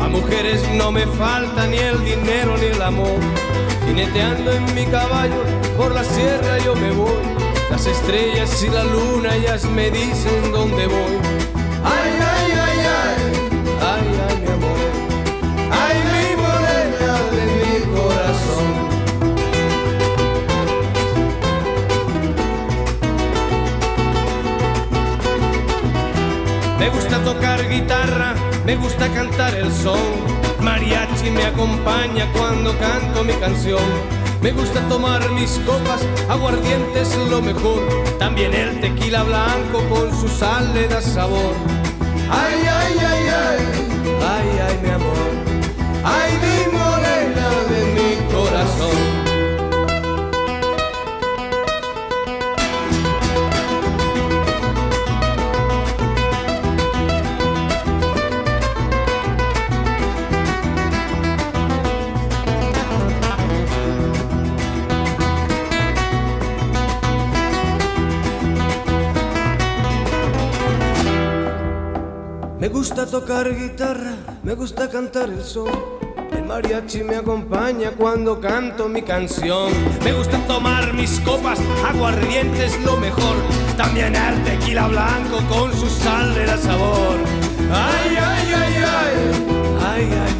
A mujeres no me falta ni el dinero ni el amor. Jineteando en mi caballo por la sierra yo me voy. Las estrellas y la luna ellas me dicen dónde voy. Ay, ay, ay, ay, ay, ay, mi amor. Ay, mi morena de mi corazón. Me gusta tocar guitarra, me gusta cantar el son. Mariachi me acompaña cuando canto mi canción. Me gusta tomar mis copas, aguardiente es lo mejor. También el tequila blanco con su sal le da sabor. Ay, ay, ay, ay, ay, ay, mi amor. Ay, mi morena de mi corazón. Me gusta tocar guitarra, me gusta cantar el son. El mariachi me acompaña cuando canto mi canción. Me gusta tomar mis copas, aguardiente es lo mejor. También el tequila blanco con su sal le da sabor. Ay, ay, ay, ay, ay, ay.